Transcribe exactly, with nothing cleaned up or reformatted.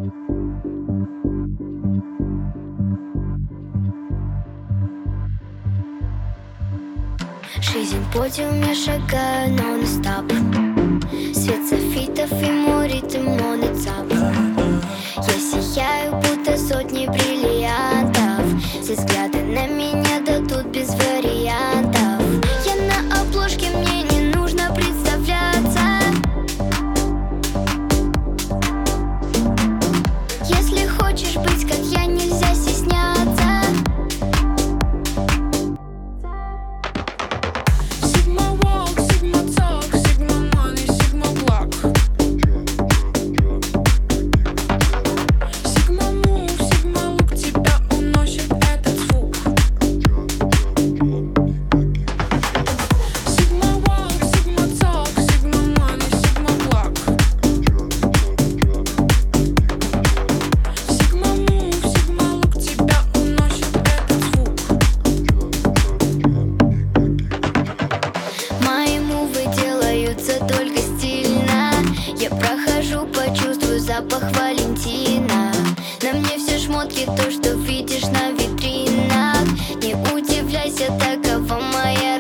Жизнь подиум, я шагаю нон-стоп. Свет софитов и мой ритм, он и цап. Я сияю, будто сотни бриллиантов. Все взгляды на меня дадут без вариантов. Я на обложке, мне не нужно представляться. Если хочешь быть как я, нельзя стесняться. Только стильно я прохожу, почувствую запах Валентина. На мне все шмотки, то, что видишь на витринах. Не удивляйся, такова моя